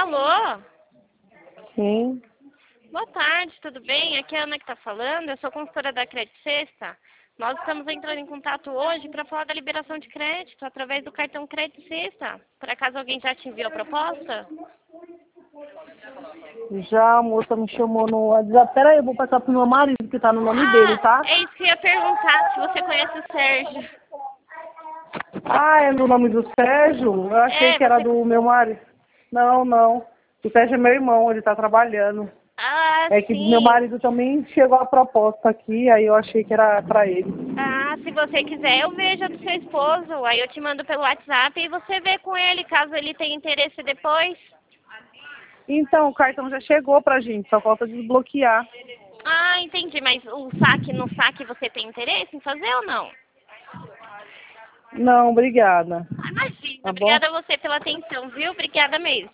Alô? Sim. Boa tarde, tudo bem? Aqui é a Ana que está falando, eu sou consultora da Crédito Sexta. Nós estamos entrando em contato hoje para falar da liberação de crédito através do cartão Crédito Sexta. Por acaso alguém já te enviou a proposta? Já a moça me chamou no WhatsApp. Peraí, eu vou passar pro meu marido, que tá no nome dele, tá? É isso que eu ia perguntar, se você conhece o Sérgio. Ah, é no nome do Sérgio? Eu achei que era Você... do meu marido. Não, não. O Sérgio é meu irmão, ele tá trabalhando. Ah, É que meu sim. marido também chegou a proposta aqui, aí eu achei que era pra ele. Ah, se você quiser, eu vejo a do seu esposo. Aí eu te mando pelo WhatsApp e você vê com ele, caso ele tenha interesse depois. Então, o cartão já chegou pra gente, só falta desbloquear. Ah, entendi. Mas no saque você tem interesse em fazer ou não? Não, obrigada. Ah, imagina. Tá bom? Obrigada a você pela atenção, viu? Obrigada mesmo.